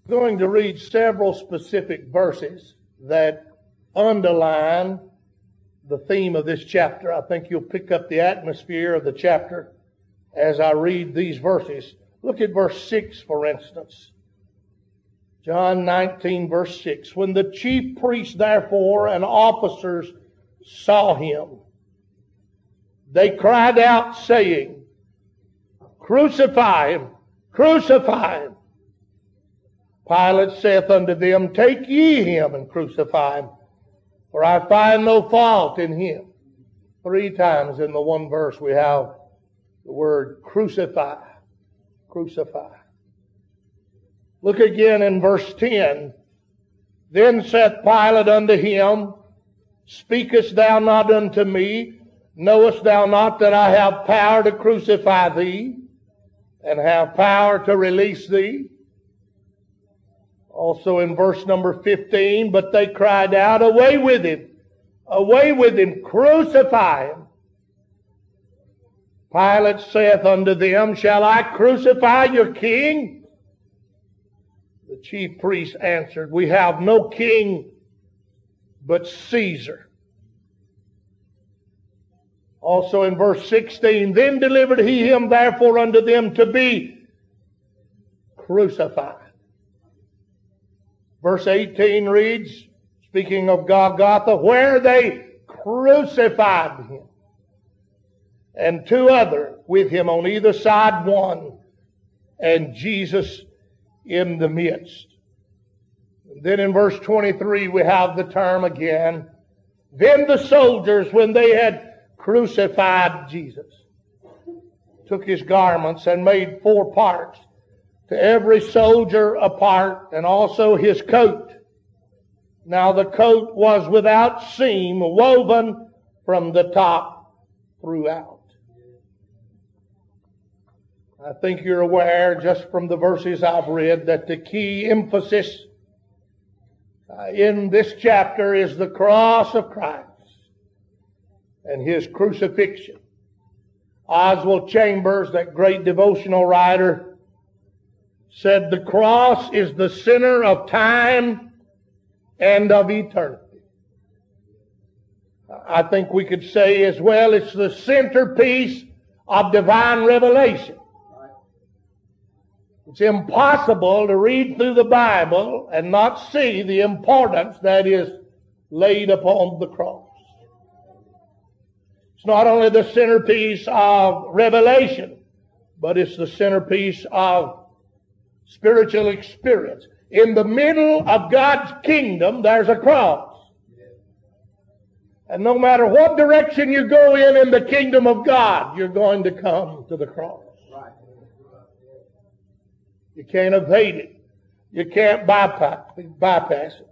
Going to read several specific verses that underline the theme of this chapter. I think you'll pick up the atmosphere of the chapter as I read these verses. Look at verse 6, for instance. John 19, verse 6. When the chief priests, therefore, and officers saw him, they cried out, saying, Crucify him! Crucify him! Pilate saith unto them, Take ye him and crucify him, for I find no fault in him. 3 times in the one verse we have the word crucify. Crucify. Look again in verse 10. Then saith Pilate unto him, Speakest thou not unto me? Knowest thou not that I have power to crucify thee, and have power to release thee? Also in verse number 15, but they cried out, Away with him! Away with him! Crucify him! Pilate saith unto them, Shall I crucify your king? The chief priests answered, We have no king but Caesar. Also in verse 16, Then delivered he him therefore unto them to be crucified. Verse 18 reads, speaking of Golgotha, where they crucified him, and 2 other with him on either side one, and Jesus in the midst. And then in verse 23 we have the term again. Then the soldiers, when they had crucified Jesus, took his garments and made 4 parts, to every soldier a part, and also his coat. Now the coat was without seam, woven from the top throughout. I think you're aware, just from the verses I've read, that the key emphasis in this chapter is the cross of Christ and his crucifixion. Oswald Chambers, that great devotional writer, said the cross is the center of time and of eternity. I think we could say as well it's the centerpiece of divine revelation. It's impossible to read through the Bible and not see the importance that is laid upon the cross. It's not only the centerpiece of revelation, but it's the centerpiece of spiritual experience. In the middle of God's kingdom, there's a cross. And no matter what direction you go in the kingdom of God, you're going to come to the cross. You can't evade it. You can't bypass it.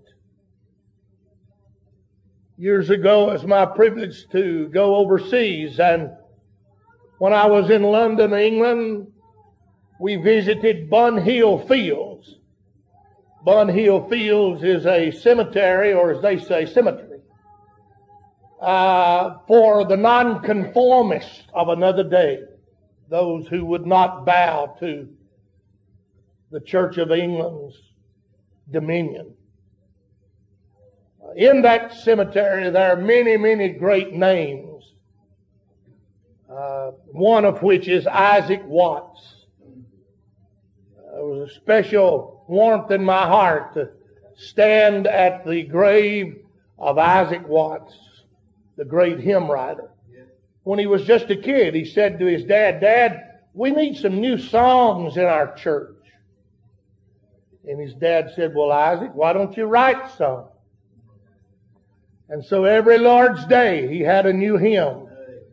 Years ago, it was my privilege to go overseas, and when I was in London, England, we visited Bun Hill Fields. Bun Hill Fields is a cemetery, or as they say, cemetery, for the nonconformists of another day, those who would not bow to the Church of England's dominion. In that cemetery, there are many, many great names, one of which is Isaac Watts. There was a special warmth in my heart to stand at the grave of Isaac Watts, the great hymn writer. When he was just a kid, he said to his dad, Dad, we need some new songs in our church. And his dad said, Well, Isaac, why don't you write some? And so every Lord's Day, he had a new hymn.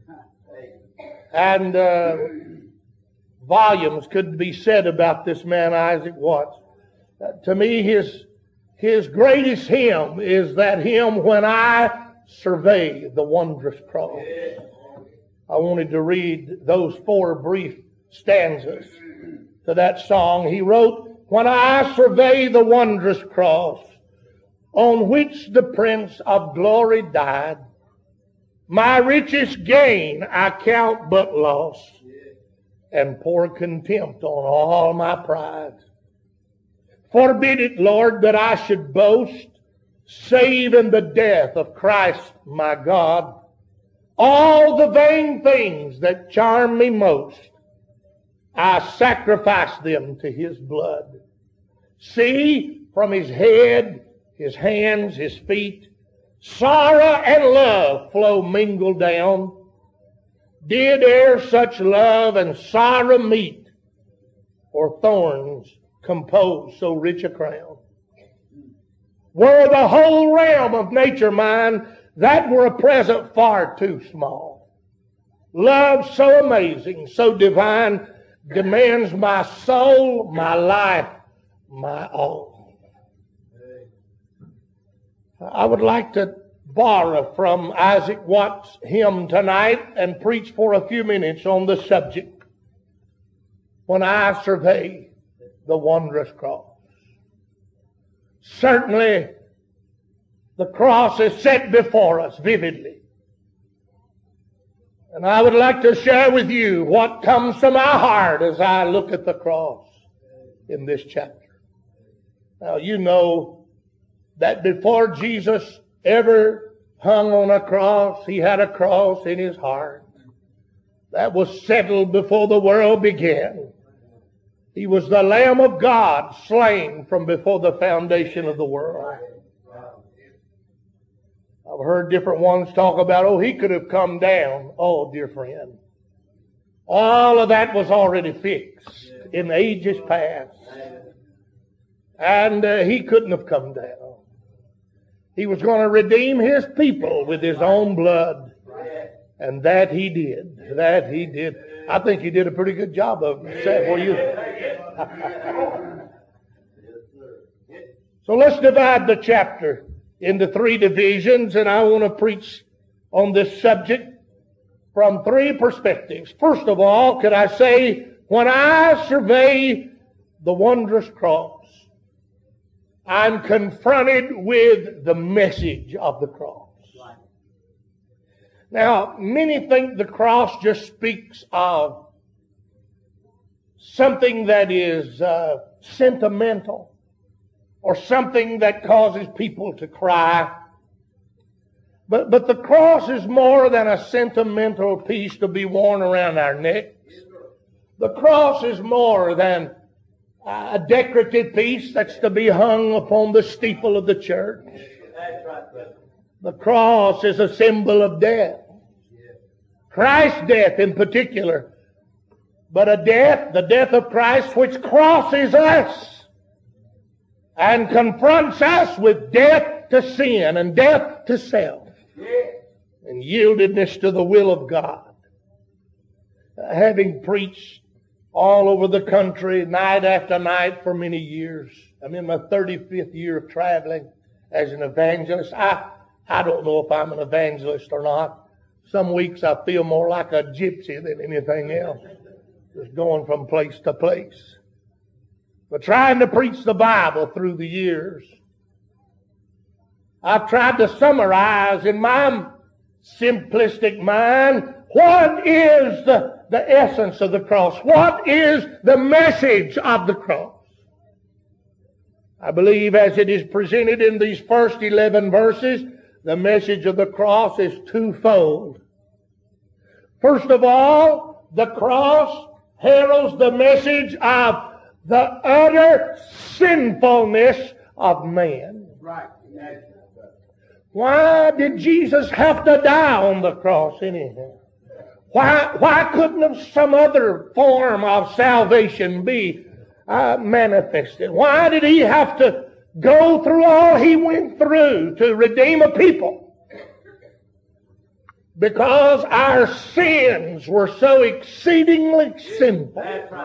And volumes could be said about this man, Isaac Watts. To me, his greatest hymn is that hymn, When I Survey the Wondrous Cross. I wanted to read those 4 brief stanzas to that song. He wrote, When I survey the wondrous cross, on which the Prince of Glory died, my richest gain I count but loss, and pour contempt on all my pride. Forbid it, Lord, that I should boast, save in the death of Christ my God. All the vain things that charm me most, I sacrifice them to his blood. See, from his head, his hands, his feet, sorrow and love flow mingled down. Did e'er such love and sorrow meet, or thorns compose so rich a crown? Were the whole realm of nature mine, that were a present far too small. Love so amazing, so divine, demands my soul, my life, my all. I would like to borrow from Isaac Watts' hymn tonight and preach for a few minutes on the subject, When I Survey the Wondrous Cross. Certainly, the cross is set before us vividly. And I would like to share with you what comes to my heart as I look at the cross in this chapter. Now, you know that before Jesus ever hung on a cross, he had a cross in his heart. That was settled before the world began. He was the Lamb of God, slain from before the foundation of the world. I've heard different ones talk about, he could have come down. Oh, dear friend. All of that was already fixed in the ages past. And he couldn't have come down. He was going to redeem his people with his own blood. And that he did. That he did. I think he did a pretty good job of it. So let's divide the chapter into 3 divisions, and I want to preach on this subject from 3 perspectives. First of all, could I say, when I survey the wondrous cross, I'm confronted with the message of the cross. Now, many think the cross just speaks of something that is sentimental, or something that causes people to cry. But the cross is more than a sentimental piece to be worn around our necks. The cross is more than a decorative piece that's to be hung upon the steeple of the church. The cross is a symbol of death. Christ's death in particular. But a death, the death of Christ, which crosses us and confronts us with death to sin and death to self and yieldedness to the will of God. Having preached all over the country night after night for many years, I'm in my 35th year of traveling as an evangelist. I don't know if I'm an evangelist or not. Some weeks I feel more like a gypsy than anything else, just going from place to place. But trying to preach the Bible through the years, I've tried to summarize in my simplistic mind, what is the essence of the cross? What is the message of the cross? I believe as it is presented in these first 11 verses, the message of the cross is twofold. First of all, the cross heralds the message of the utter sinfulness of man. Right. Why did Jesus have to die on the cross anyhow? Why couldn't have some other form of salvation be manifested? Why did he have to go through all he went through to redeem a people? Because our sins were so exceedingly sinful.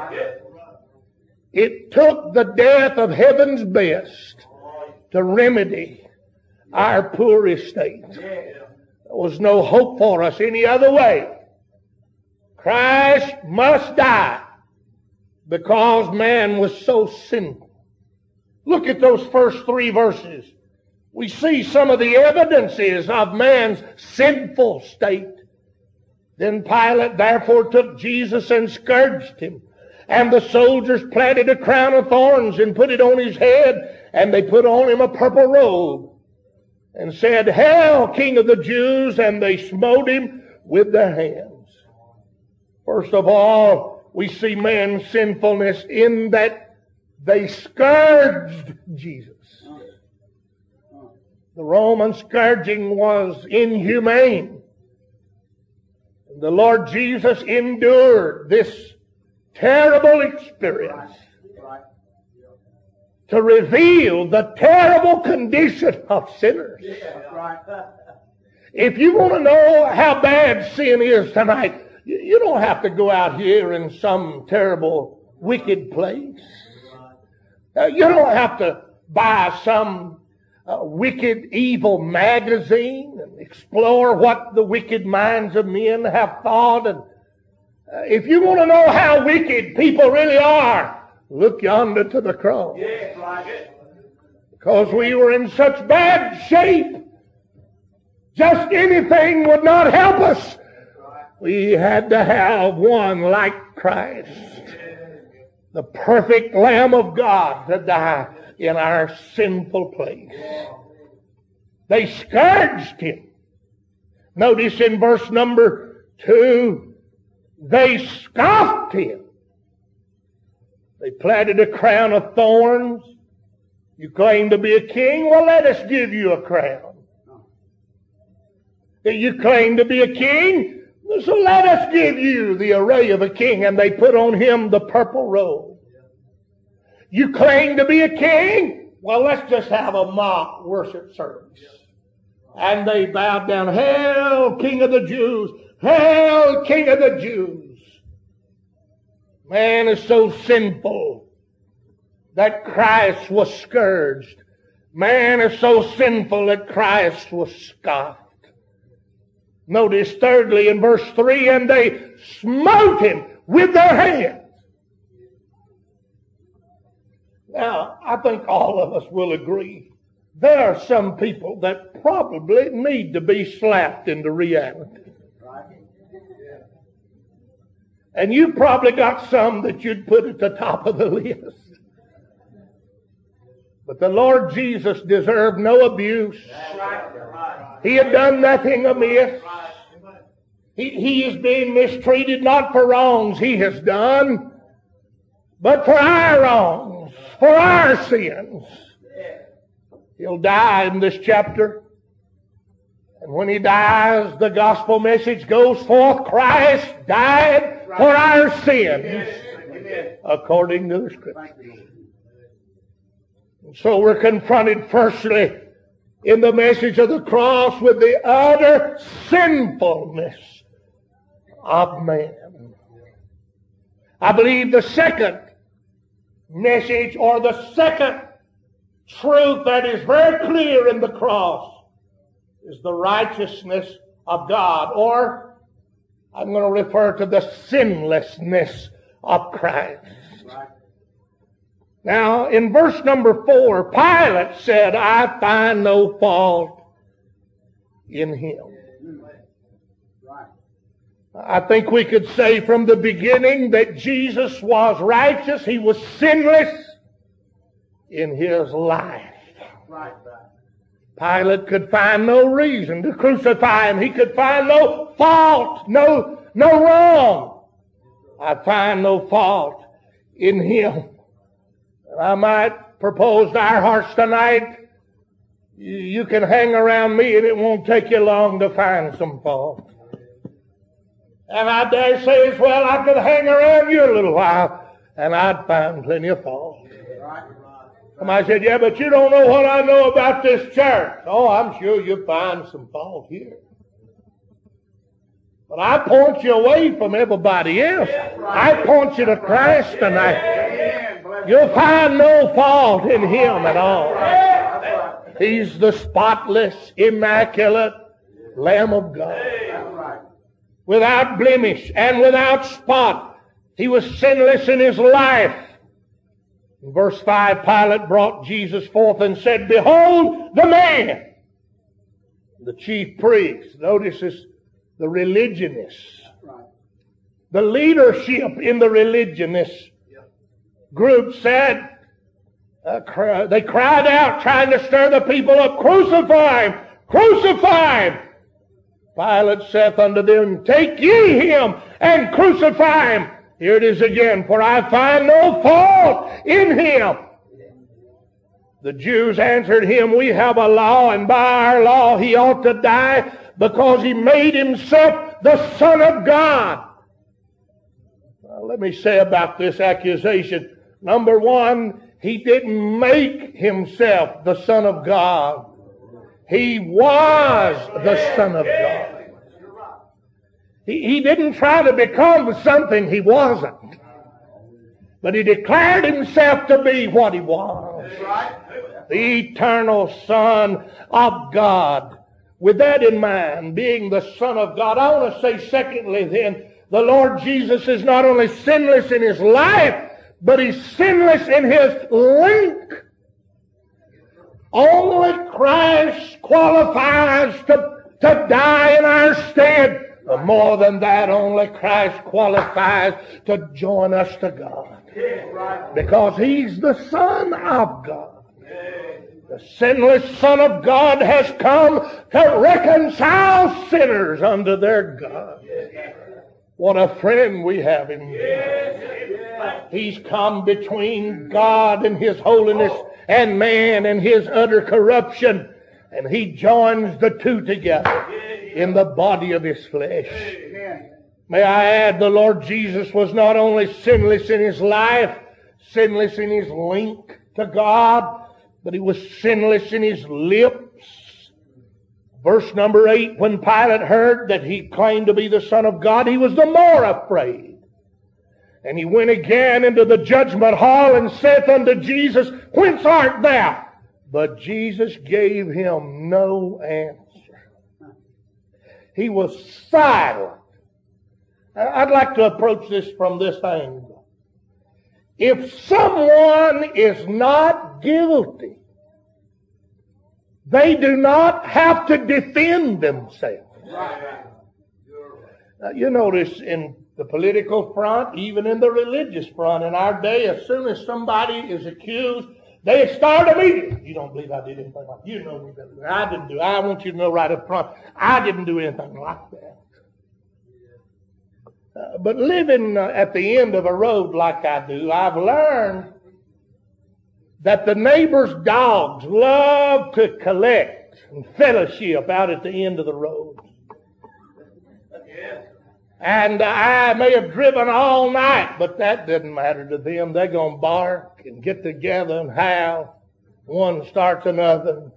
It took the death of heaven's best to remedy our poor estate. There was no hope for us any other way. Christ must die because man was so sinful. Look at those first 3 verses. We see some of the evidences of man's sinful state. Then Pilate therefore took Jesus and scourged him, And the soldiers planted a crown of thorns and put it on his head, and they put on him a purple robe and said, "Hail, King of the Jews!" And they smote him with their hands. First of all, we see man's sinfulness in that they scourged Jesus. The Roman scourging was inhumane. The Lord Jesus endured this terrible experience to reveal the terrible condition of sinners. If you want to know how bad sin is tonight, you don't have to go out here in some terrible, wicked place. You don't have to buy some wicked, evil magazine and explore what the wicked minds of men have thought. And if you want to know how wicked people really are, look yonder to the cross. Because we were in such bad shape, just anything would not help us. We had to have one like Christ, the perfect Lamb of God, to die in our sinful place. They scourged him. Notice in verse number 2, they scoffed him. They planted a crown of thorns. You claim to be a king? Well, let us give you a crown. You claim to be a king? So let us give you the array of a king. And they put on him the purple robe. You claim to be a king? Well, let's just have a mock worship service. And they bowed down, "Hail, King of the Jews! Hail, King of the Jews!" Man is so sinful that Christ was scourged. Man is so sinful that Christ was scoffed. Notice thirdly in verse 3, and they smote him with their hands. Now, I think all of us will agree there are some people that probably need to be slapped into reality. And you probably got some that you'd put at the top of the list. But the Lord Jesus deserved no abuse. He had done nothing amiss. He is being mistreated not for wrongs he has done, but for our wrongs, for our sins. He'll die in this chapter. And when he dies, the gospel message goes forth, Christ died for our sins, according to the Scriptures. And so we're confronted firstly in the message of the cross with the utter sinfulness of man. I believe the second message, or the second truth that is very clear in the cross, is the righteousness of God, or I'm going to refer to the sinlessness of Christ. Now, in verse number 4, Pilate said, "I find no fault in him." I think we could say from the beginning that Jesus was righteous. He was sinless in his life. Pilate could find no reason to crucify him. He could find no fault, no wrong. I find no fault in him. I might propose to our hearts tonight, you can hang around me and it won't take you long to find some fault. And I dare say as well I could hang around you a little while and I'd find plenty of fault. Somebody said, "Yeah, but you don't know what I know about this church." Oh, I'm sure you'll find some fault here. But I point you away from everybody else. I point you to Christ tonight. You'll find no fault in him at all. He's the spotless, immaculate Lamb of God, without blemish and without spot. He was sinless in his life. In verse 5, Pilate brought Jesus forth and said, "Behold the man." The chief priests, notice this, the religionists, the leadership in the religionists group said, they cried out trying to stir the people up, "Crucify him! Crucify him!" Pilate saith unto them, "Take ye him and crucify him." Here it is again, "For I find no fault in him." The Jews answered him, "We have a law, and by our law he ought to die, because he made himself the Son of God." Now, let me say about this accusation. Number one, he didn't make himself the Son of God. He was the Son of God. He didn't try to become something he wasn't. But he declared himself to be what he was. The eternal Son of God. With that in mind, being the Son of God, I want to say secondly then, the Lord Jesus is not only sinless in his life, but he's sinless in his link. Only Christ qualifies to die in our stead. But more than that, only Christ qualifies to join us to God. Because he's the Son of God. The sinless Son of God has come to reconcile sinners unto their God. What a friend we have in him. He's come between God and his holiness and man and his utter corruption. And he joins the two together in the body of his flesh. May I add, the Lord Jesus was not only sinless in his life, sinless in his link to God, but he was sinless in his lips. Verse number 8, when Pilate heard that he claimed to be the Son of God, he was the more afraid. And he went again into the judgment hall and saith unto Jesus, "Whence art thou?" But Jesus gave him no answer. He was silent. I'd like to approach this from this angle. If someone is not guilty, they do not have to defend themselves. Now, you notice in the political front, even in the religious front in our day, as soon as somebody is accused, they start immediately. "You don't believe I did anything like that. You know me better. I didn't do. I want you to know right up front, I didn't do anything like that." But living at the end of a road like I do, I've learned that the neighbor's dogs love to collect and fellowship out at the end of the road. And I may have driven all night, but that doesn't matter to them. They're going to bark and get together and howl. One starts another.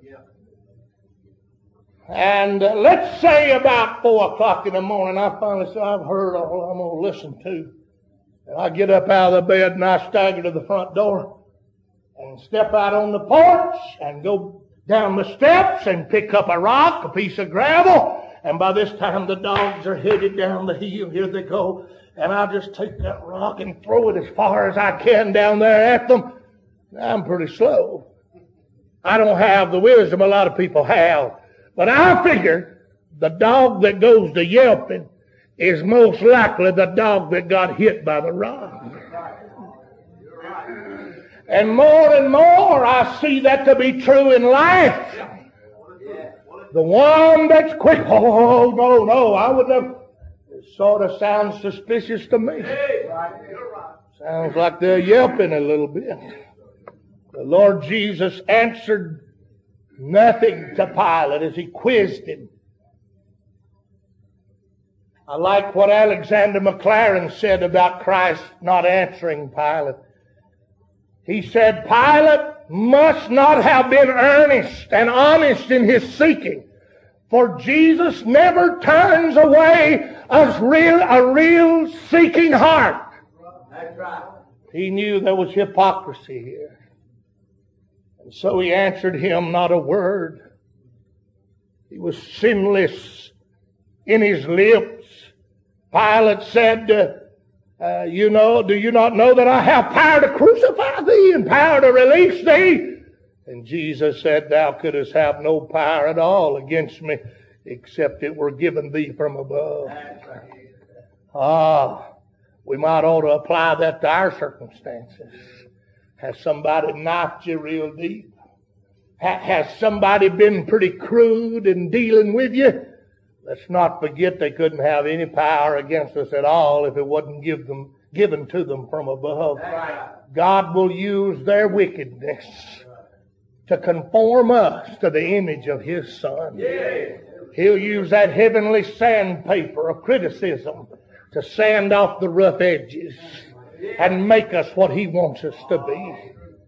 And let's say about 4 o'clock in the morning, I finally say, "I've heard all I'm going to listen to." And I get up out of the bed and I stagger to the front door and step out on the porch and go down the steps and pick up a rock, a piece of gravel. And by this time the dogs are headed down the hill. Here they go. And I just take that rock and throw it as far as I can down there at them. I'm pretty slow. I don't have the wisdom a lot of people have. But I figure the dog that goes to yelping is most likely the dog that got hit by the rock. And more I see that to be true in life. The one that's quick, "Oh, no, I would never." It sort of sounds suspicious to me. Sounds like they're yelping a little bit. The Lord Jesus answered nothing to Pilate as he quizzed him. I like what Alexander McLaren said about Christ not answering Pilate. He said, "Pilate must not have been earnest and honest in his seeking, for Jesus never turns away a real seeking heart." That's right. He knew there was hypocrisy here. And so he answered him not a word. He was sinless in his lips. Pilate said, do you not know that I have power to crucify thee and power to release thee? And Jesus said, "Thou couldst have no power at all against me, except it were given thee from above." We might ought to apply that to our circumstances. Has somebody knifed you real deep? Has somebody been pretty crude in dealing with you? Let's not forget they couldn't have any power against us at all if it wasn't given to them from above. God will use their wickedness to conform us to the image of His Son. He'll use that heavenly sandpaper of criticism to sand off the rough edges and make us what He wants us to be.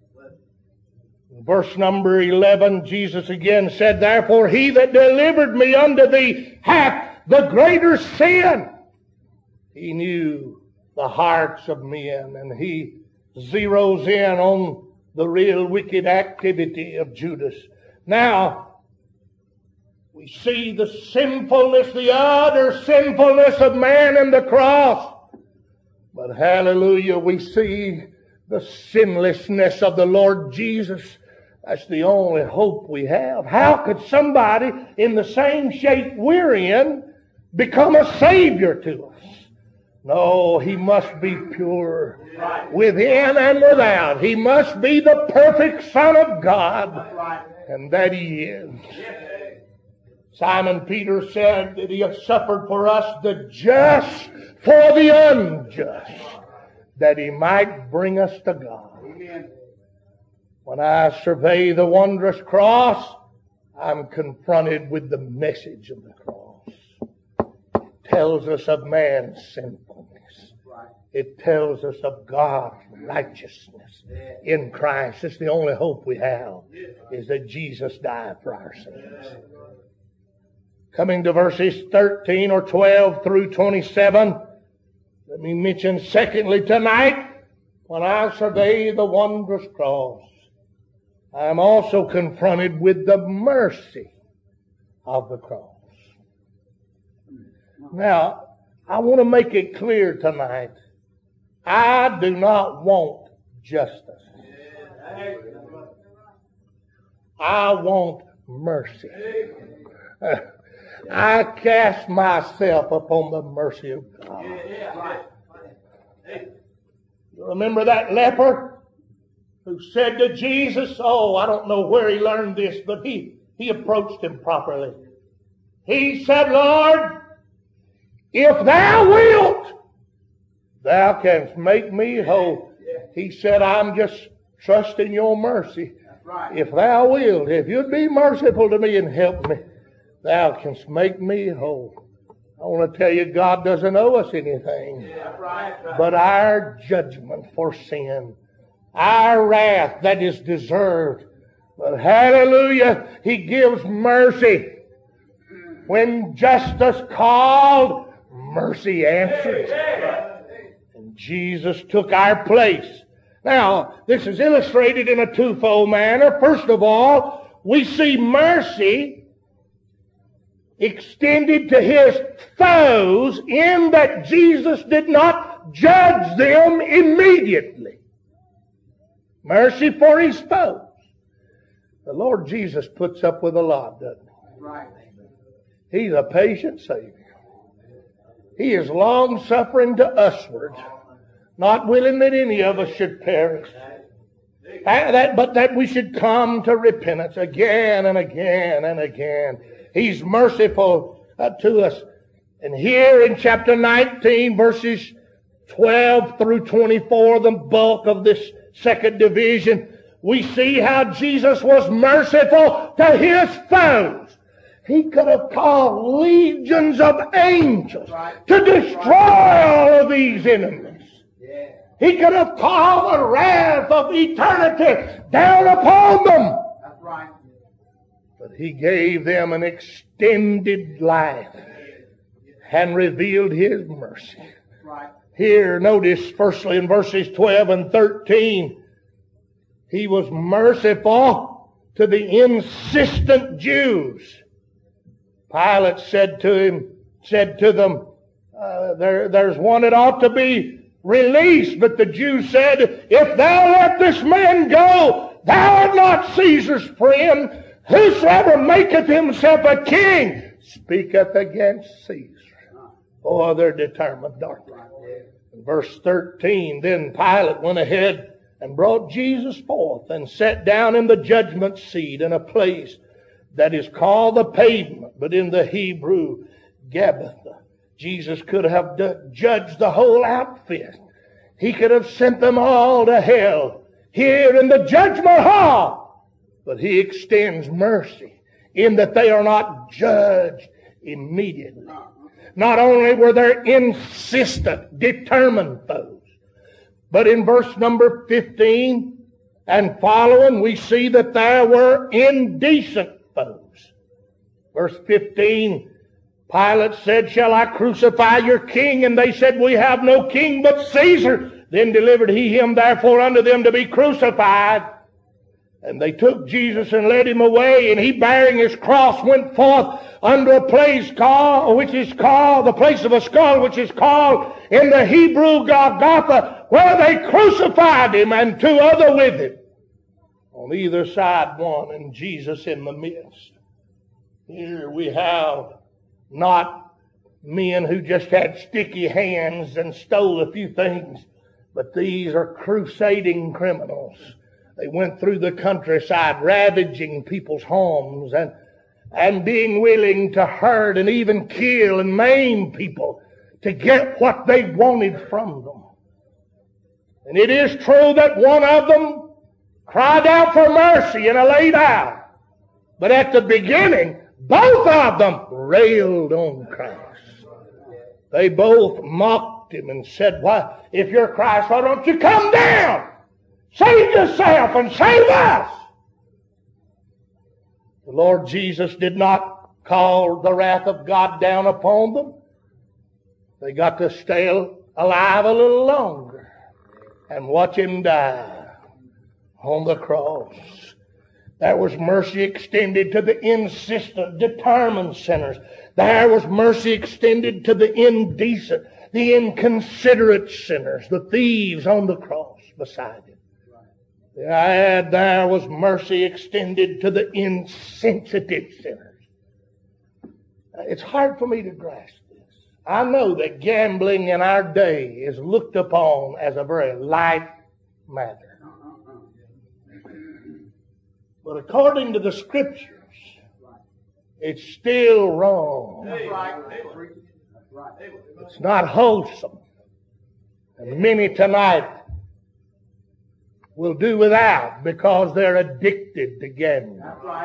Verse number 11, Jesus again said, "Therefore He that delivered me unto thee hath the greater sin." He knew the hearts of men, and He zeroes in on the real wicked activity of Judas. Now, we see the sinfulness, the utter sinfulness of man and the cross. But hallelujah, we see the sinlessness of the Lord Jesus. That's the only hope we have. How could somebody in the same shape we're in become a Savior to us? No, He must be pure within and without. He must be the perfect Son of God, and that He is. Simon Peter said that He has suffered for us the just for the unjust, that He might bring us to God. When I survey the wondrous cross, I'm confronted with the message of the cross. It tells us of man's sinfulness. It tells us of God's righteousness in Christ. It's the only hope we have, is that Jesus died for our sins. Coming to verses 13 or 12 through 27, let me mention secondly tonight, when I survey the wondrous cross, I am also confronted with the mercy of the cross. Now, I want to make it clear tonight, I do not want justice. I want mercy. I cast myself upon the mercy of God. You remember that leper who said to Jesus, I don't know where he learned this, but he approached Him properly. He said, "Lord, if thou wilt, thou canst make me whole." He said, "I'm just trusting your mercy. If thou wilt, if you'd be merciful to me and help me, thou canst make me whole." I want to tell you, God doesn't owe us anything but our judgment for sin, our wrath that is deserved. But hallelujah, He gives mercy. When justice called, mercy answered. And Jesus took our place. Now, this is illustrated in a twofold manner. First of all, we see mercy extended to His foes in that Jesus did not judge them immediately. Mercy for His foes. The Lord Jesus puts up with a lot, doesn't He? He's a patient Savior. He is long-suffering to usward, not willing that any of us should perish, but that we should come to repentance again and again and again. He's merciful to us. And here in chapter 19, verses 12 through 24, the bulk of this second division, we see how Jesus was merciful to His foes. He could have called legions of angels to destroy all of these enemies. He could have called the wrath of eternity down upon them. But He gave them an extended life and revealed His mercy. Here, notice firstly in verses 12 and 13, He was merciful to the insistent Jews. Pilate said to them, there's one that ought to be released. But the Jews said, "If thou let this man go, thou art not Caesar's friend. Whosoever maketh himself a king speaketh against Caesar." Oh, they're determined, darkly. In verse 13, then Pilate went ahead and brought Jesus forth and sat down in the judgment seat in a place that is called the pavement, but in the Hebrew, Gabbatha. Jesus could have judged the whole outfit. He could have sent them all to hell here in the judgment hall. But He extends mercy in that they are not judged immediately. Not only were there insistent, determined foes, but in verse number 15 and following, we see that there were indecent foes. Verse 15, Pilate said, "Shall I crucify your king?" And they said, "We have no king but Caesar." Then delivered he him therefore unto them to be crucified. And they took Jesus and led him away, and he bearing his cross went forth unto a place called, which is called, the place of a skull, which is called in the Hebrew Golgotha, where they crucified him and two other with him. On either side one, and Jesus in the midst. Here we have not men who just had sticky hands and stole a few things, but these are crusading criminals. They went through the countryside ravaging people's homes and being willing to hurt and even kill and maim people to get what they wanted from them. And it is true that one of them cried out for mercy in a late hour. But at the beginning, both of them railed on Christ. They both mocked him and said, "Why, if you're Christ, why don't you come down? Save yourself and save us." The Lord Jesus did not call the wrath of God down upon them. They got to stay alive a little longer and watch him die on the cross. There was mercy extended to the insistent, determined sinners. There was mercy extended to the indecent, the inconsiderate sinners, the thieves on the cross beside him. And there was mercy extended to the insensitive sinners. It's hard for me to grasp this. I know that gambling in our day is looked upon as a very light matter. But according to the Scriptures, it's still wrong. It's not wholesome. And many tonight will do without because they're addicted to gambling.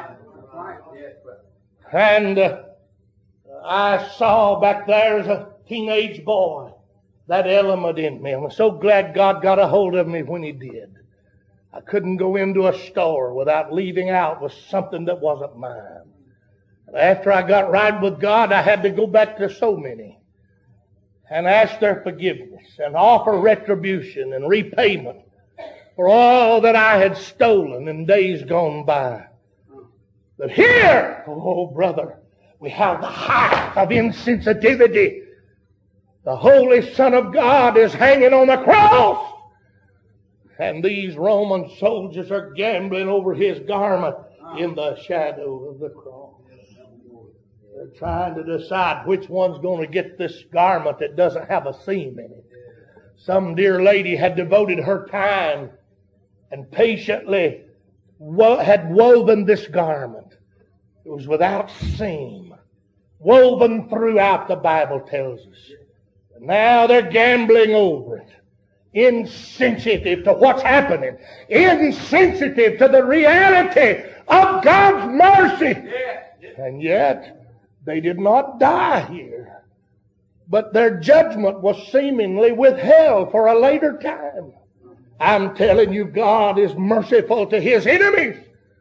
And I saw back there as a teenage boy that element in me. I'm so glad God got a hold of me when He did. I couldn't go into a store without leaving out with something that wasn't mine. And after I got right with God, I had to go back to so many and ask their forgiveness and offer retribution and repayment for all that I had stolen in days gone by. But here, oh brother, we have the height of insensitivity. The Holy Son of God is hanging on the cross. And these Roman soldiers are gambling over His garment in the shadow of the cross. They're trying to decide which one's going to get this garment that doesn't have a seam in it. Some dear lady had devoted her time and patiently had woven this garment. It was without seam. Woven throughout, the Bible tells us. And now they're gambling over it. Insensitive to what's happening. Insensitive to the reality of God's mercy. And yet, they did not die here. But their judgment was seemingly withheld for a later time. I'm telling you, God is merciful to His enemies.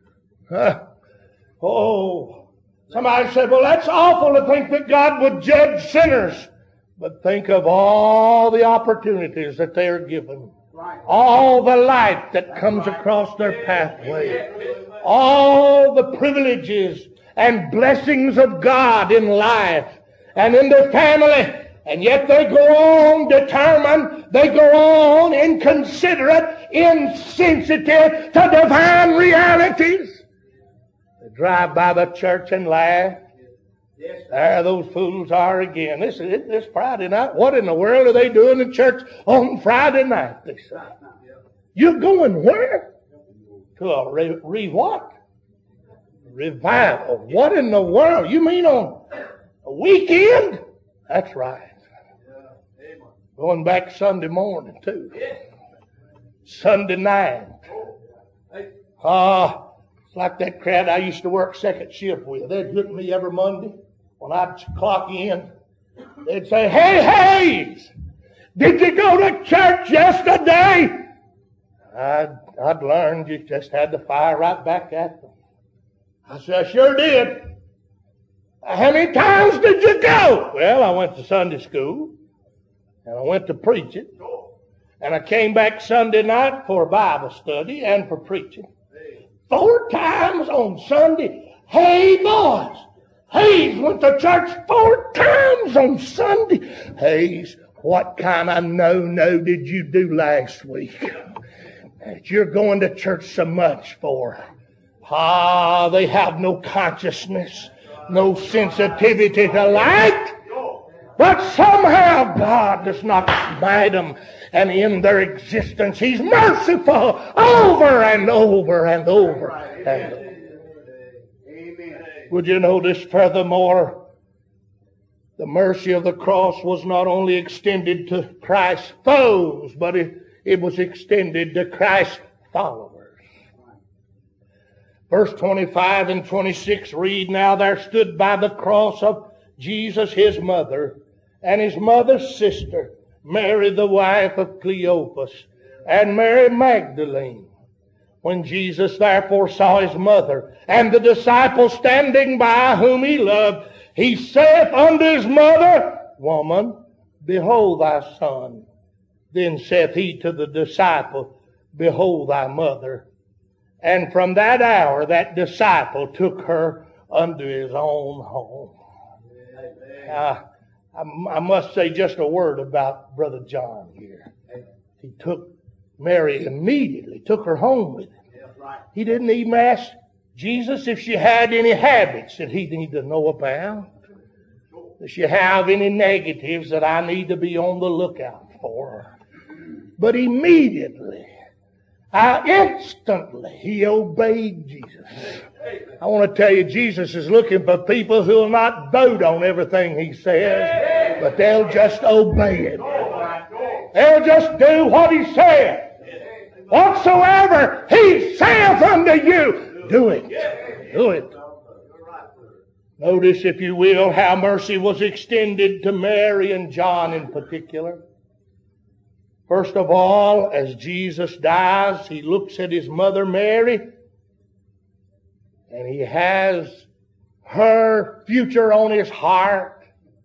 Somebody said, well, that's awful to think that God would judge sinners. But think of all the opportunities that they are given. All the light that comes across their pathway. All the privileges and blessings of God in life and in their family. And yet they go on determined, they go on inconsiderate, insensitive to divine realities. They drive by the church and laugh. There those fools are again. This Friday night. What in the world are they doing in church on Friday night? They say. You're going where? To a what? Revival. What in the world? You mean on a weekend? That's right. Going back Sunday morning too. Sunday night. It's like that crowd I used to work second shift with. They'd hit me every Monday when I'd clock in. They'd say, "Hey, Hayes, did you go to church yesterday?" I'd learned you just had to fire right back at them. I said, "I sure did." "How many times did you go?" "Well, I went to Sunday school, and I went to preaching, and I came back Sunday night for a Bible study and for preaching. 4 times on Sunday." "Hey, boys, Hayes went to church 4 times on Sunday." "Hayes, what kind of no did you do last week that you're going to church so much for?" They have no consciousness, no sensitivity to light. But somehow God does not smite them, and in their existence He's merciful over and over and over and over. Would you notice furthermore, the mercy of the cross was not only extended to Christ's foes, but it was extended to Christ's followers. Verse 25 and 26 read, "Now there stood by the cross of Jesus his mother, and his mother's sister, Mary the wife of Cleophas, and Mary Magdalene. When Jesus therefore saw his mother, and the disciple standing by whom he loved, he saith unto his mother, Woman, behold thy son. Then saith he to the disciple, Behold thy mother. And from that hour that disciple took her unto his own home." I must say just a word about Brother John here. He took Mary immediately, took her home with him. He didn't even ask Jesus if she had any habits that he needed to know about. Does she have any negatives that I need to be on the lookout for? But immediately, instantly, he obeyed Jesus. I want to tell you, Jesus is looking for people who will not vote on everything he says, but they'll just obey it. They'll just do what he said. Whatsoever he saith unto you, do it. Do it. Notice, if you will, how mercy was extended to Mary and John in particular. First of all, as Jesus dies, he looks at his mother Mary, and he has her future on his heart.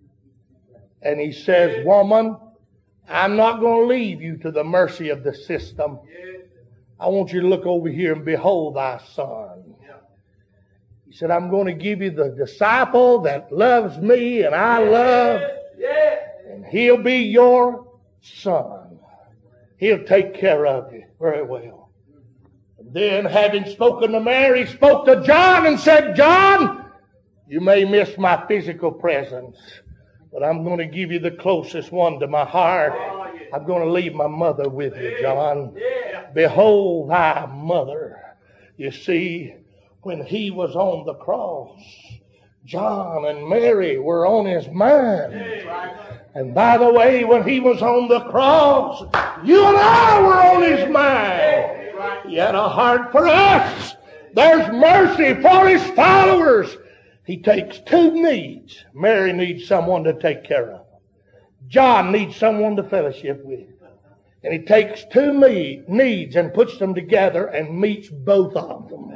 And he says, Woman, I'm not going to leave you to the mercy of the system. I want you to look over here and behold thy son. He said, I'm going to give you the disciple that loves me and I love, and he'll be your son. He'll take care of you very well. And then, having spoken to Mary, spoke to John and said, John, you may miss my physical presence, but I'm going to give you the closest one to my heart. I'm going to leave my mother with you, John. Behold thy mother. You see, when he was on the cross, John and Mary were on his mind. And by the way, when he was on the cross, you and I were on his mind. He had a heart for us. There's mercy for his followers. He takes two needs. Mary needs someone to take care of. John needs someone to fellowship with. And he takes two needs and puts them together and meets both of them.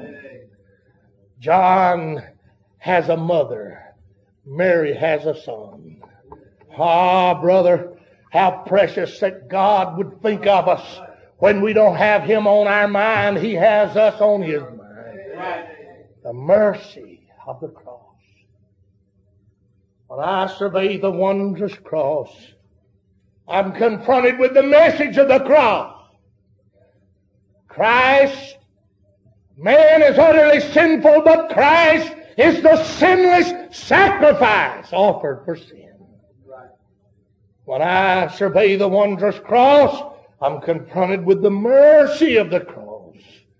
John has a mother. Mary has a son. Brother, how precious that God would think of us when we don't have him on our mind. He has us on his mind. The mercy of the cross. When I survey the wondrous cross, I'm confronted with the message of the cross. Christ, man is utterly sinful, but Christ is the sinless sacrifice offered for sin. When I survey the wondrous cross, I'm confronted with the mercy of the cross.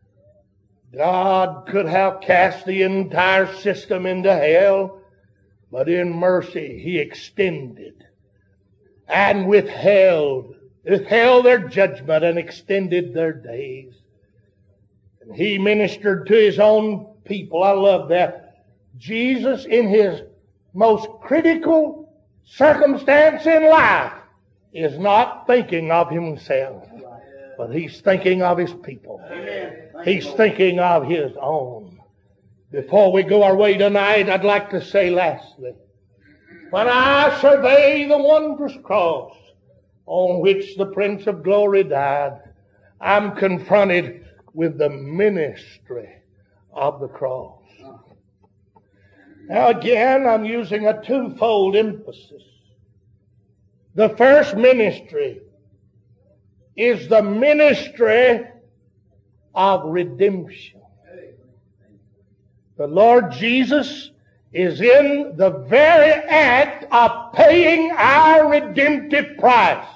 God could have cast the entire system into hell, but in mercy He extended and withheld their judgment and extended their days. And He ministered to His own people. I love that. Jesus, in His most critical circumstance in life, is not thinking of Himself, but He's thinking of His people. He's thinking of His own. Before we go our way tonight, I'd like to say lastly, when I survey the wondrous cross on which the Prince of Glory died, I'm confronted with the ministry of the cross. Now again, I'm using a twofold emphasis. The first ministry is the ministry of redemption. The Lord Jesus is in the very act of paying our redemptive price.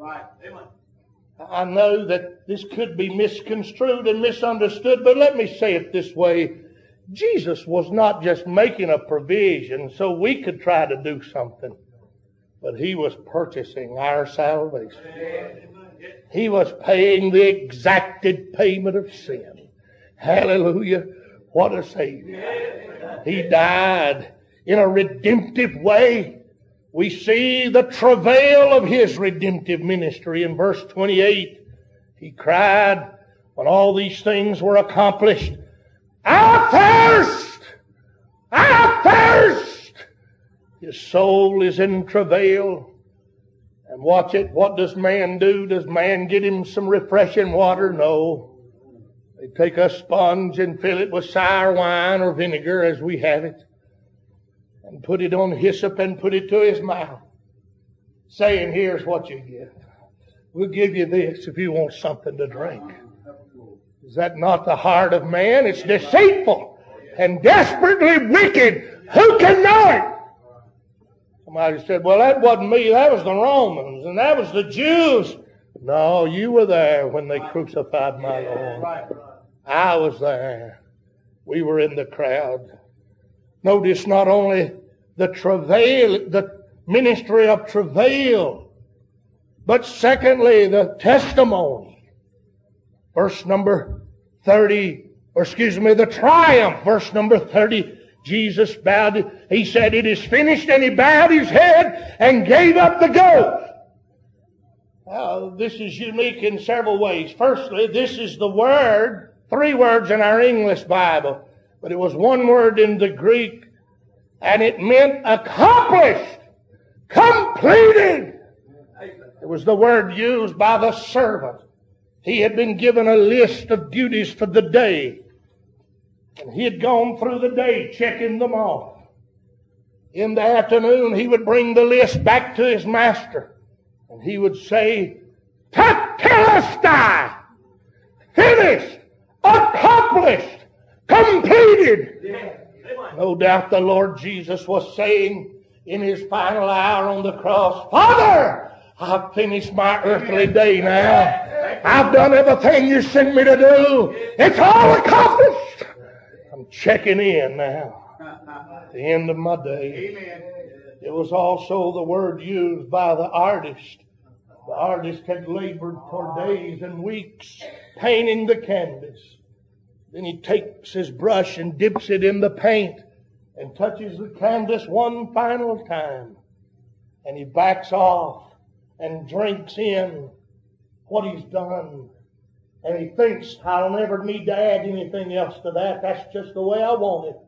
I know that this could be misconstrued and misunderstood, but let me say it this way. Jesus was not just making a provision so we could try to do something, but He was purchasing our salvation. He was paying the exacted payment of sin. Hallelujah. What a Savior. He died in a redemptive way. We see the travail of His redemptive ministry in verse 28. He cried when all these things were accomplished, "I thirst! I thirst!" His soul is in travail. And watch it. What does man do? Does man get him some refreshing water? No. They take a sponge and fill it with sour wine or vinegar as we have it, and put it on hyssop and put it to his mouth, saying, "Here's what you get. We'll give you this if you want something to drink." Is that not the heart of man? It's deceitful and desperately wicked. Who can know it? Somebody said, "Well, that wasn't me. That was the Romans and that was the Jews." No, you were there when they crucified my Lord. I was there. We were in the crowd. Notice not only the travail, the ministry of travail, but secondly, the testimony. Verse number 30, the triumph. Verse number 30, Jesus bowed. He said, "It is finished," and He bowed His head and gave up the ghost. This is unique in several ways. Firstly, this is the word, 3 words in our English Bible, but it was 1 word in the Greek, and it meant accomplished, completed. It was the word used by the servant. He had been given a list of duties for the day, and he had gone through the day checking them off. In the afternoon, he would bring the list back to his master, and he would say, "Tetelestai," finished, accomplished, completed. No doubt the Lord Jesus was saying in His final hour on the cross, "Father, I've finished my earthly day now. I've done everything You sent me to do. It's all accomplished. I'm checking in now. At the end of my day." It was also the word used by the artist. The artist had labored for days and weeks painting the canvas. Then he takes his brush and dips it in the paint and touches the canvas one final time. And he backs off and drinks in what he's done. And he thinks, "I'll never need to add anything else to that. That's just the way I want it.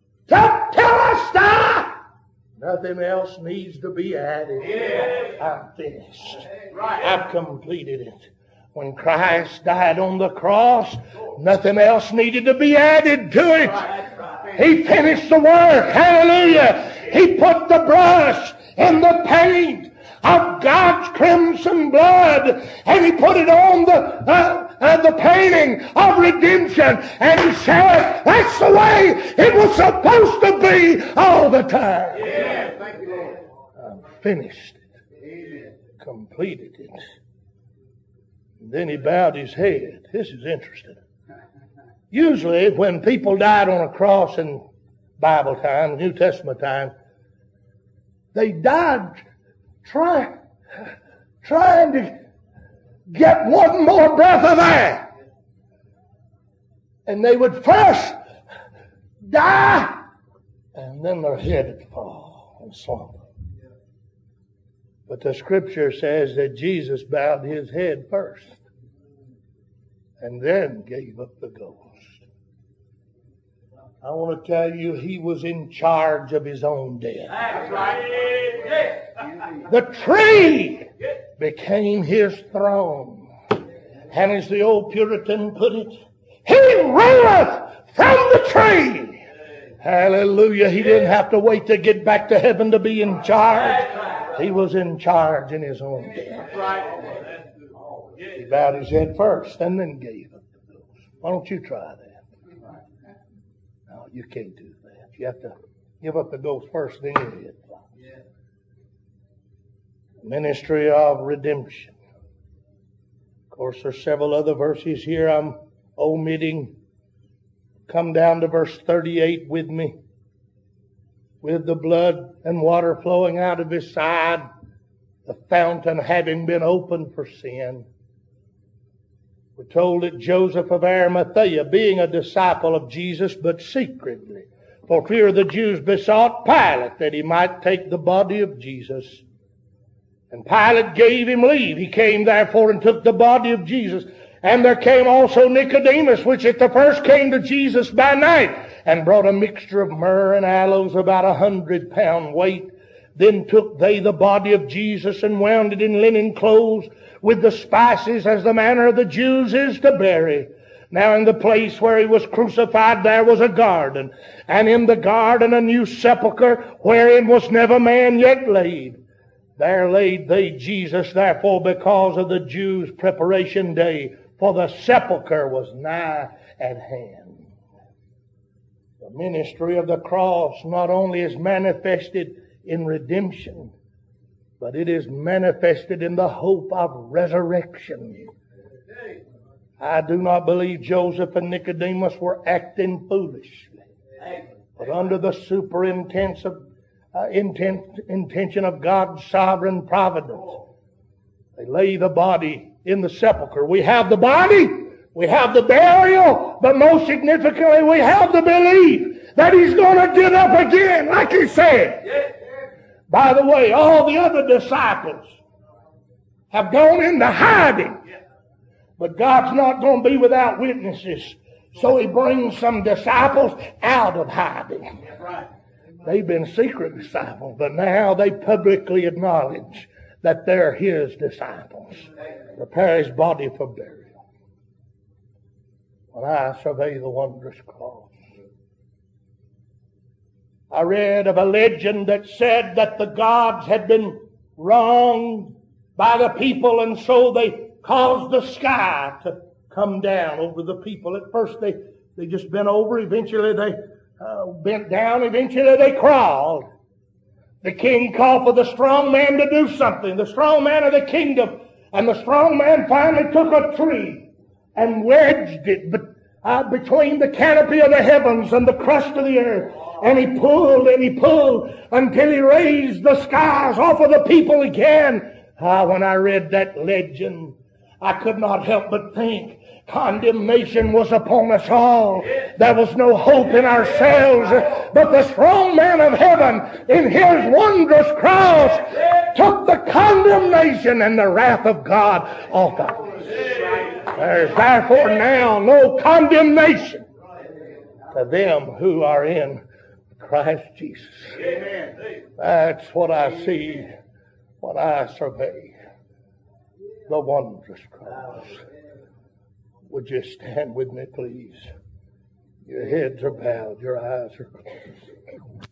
Tetelestai! Nothing else needs to be added. I'm finished. I've completed it." When Christ died on the cross, nothing else needed to be added to it. He finished the work. Hallelujah. He put the brush in the paint of God's crimson blood, and He put it on the painting of redemption, and He said, "That's the way it was supposed to be all the time." Thank you, Lord. I've finished it. Completed it. And then he bowed his head. This is interesting. Usually when people died on a cross in Bible time, New Testament time, they died trying to get one more breath of air. And they would first die, and then their head would fall and slump. But the Scripture says that Jesus bowed his head first and then gave up the ghost. I want to tell you, he was in charge of his own death. That's right. The tree became his throne. And as the old Puritan put it, he ruleth from the tree. Hallelujah. He didn't have to wait to get back to heaven to be in charge. He was in charge in his own death. He bowed his head first and then gave up the ghost. Why don't you try that? No, you can't do that. You have to give up the ghost first, then your head. Ministry of redemption. Of course, there's several other verses here I'm omitting. Come down to verse 38 with me. With the blood and water flowing out of his side, the fountain having been opened for sin. We're told that Joseph of Arimathea, being a disciple of Jesus, but secretly, for fear of the Jews, besought Pilate that he might take the body of Jesus. And Pilate gave him leave. He came therefore and took the body of Jesus. And there came also Nicodemus, which at the first came to Jesus by night, and brought a mixture of myrrh and aloes, about 100 pound weight. Then took they the body of Jesus and wound it in linen clothes with the spices, as the manner of the Jews is to bury. Now in the place where he was crucified there was a garden, and in the garden a new sepulchre, wherein was never man yet laid. There laid they Jesus, therefore, because of the Jews' preparation day, for the sepulchre was nigh at hand. The ministry of the cross not only is manifested in redemption, but it is manifested in the hope of resurrection. I do not believe Joseph and Nicodemus were acting foolishly, but under the intention of God's sovereign providence. They lay the body in the sepulchre. We have the body, we have the burial, but most significantly we have the belief that he's going to get up again, like he said. By the way, all the other disciples have gone into hiding, but God's not going to be without witnesses. So he brings some disciples out of hiding. They've been secret disciples, but now they publicly acknowledge that they're his disciples. Prepare his body for burial. When I survey the wondrous cross, I read of a legend that said that the gods had been wronged by the people, and so they caused the sky to come down over the people. At first they just bent over, eventually they bent down, eventually they crawled. The king called for the strong man to do something, the strong man of the kingdom, and the strong man finally took a tree and wedged it between the canopy of the heavens and the crust of the earth. And he pulled until he raised the skies off of the people again. When I read that legend, I could not help but think condemnation was upon us all. There was no hope in ourselves. But the strong man of heaven, in his wondrous cross, took the condemnation and the wrath of God off of us. There's therefore now no condemnation to them who are in Christ Jesus. That's what I see when I survey the wondrous cross. Would you stand with me, please? Your heads are bowed, your eyes are closed.